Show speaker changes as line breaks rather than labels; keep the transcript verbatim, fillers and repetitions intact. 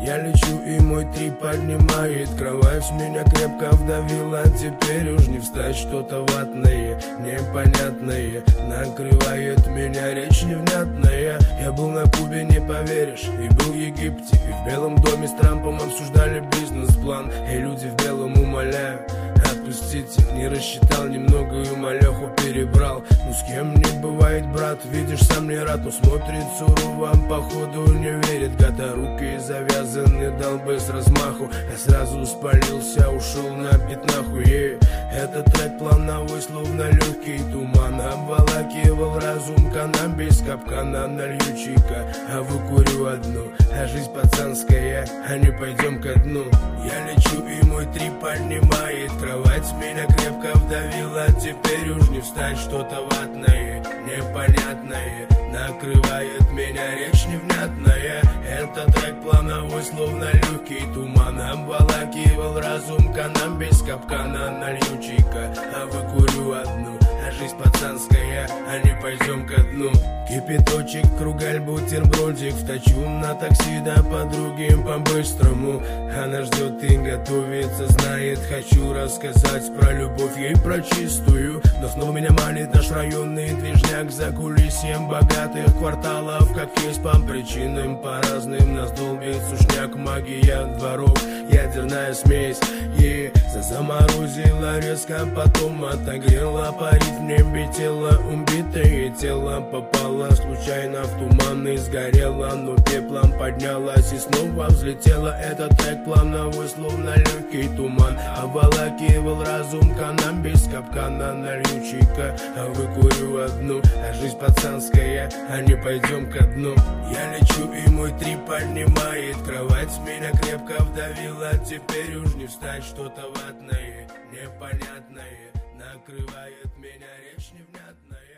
Я лечу, и мой трип поднимает кровать, меня крепко вдавило, теперь уж не встать. Что-то ватное, непонятное накрывает меня, речь невнятная. Я был на Кубе, не поверишь, и был в Египте, и в Белом доме с Трампом обсуждали бизнес-план. И люди в белом, умоляю, отпустите, не рассчитал немного и малеху перебрал. Ну с кем не бывает, брат, видишь, сам не рад, но смотрит сурово, походу не верит. Года руки завязаны, дал бы с размаху, я сразу спалился, ушел на пятнаху. И этот трек плановой, словно легкий туман, обволакивал разум, каннабис, капкана, налью чика, а выкурю одну. А жизнь пацанская, а не пойдем ко дну. Я лечу, и мой трип поднимает кровать, меня крепко вдавило, теперь уж не встать. Что-то ватное, непонятное накрывает меня, речь невнятная. Этот трек плановой, словно легкий туман, обволакивал разум, каннабис, капкана, налью чика, а выкурю одну. А жизнь пацанская, а не пойдем ко дну. Кипяточек, кругаль, бутербродик, вточу на такси до подруги по-быстрому. Она ждет и готовится, знает, хочу рассказать про любовь ей, про чистую. Но снова меня манит наш районный движняк за кулисьем богатых кварталов. Как есть по причинам, по разным нас долбит сушняк, магия дворов, ядерная смесь. И заморозила резко, потом отогрела, парит в небе тело, убитое тело попало случайно в туман и сгорело, но пеплом поднялась и снова взлетела. Этот трек плановой, словно легкий туман, обволакивал разум, каннабис, капкана, налью чика, а выкурю одну. А жизнь пацанская, а не пойдем ко дну. Я лечу, и мой трип поднимает кровать, меня крепко вдавило, теперь уж не встать. Что-то ватное, непонятное накрывает меня, речь невнятная.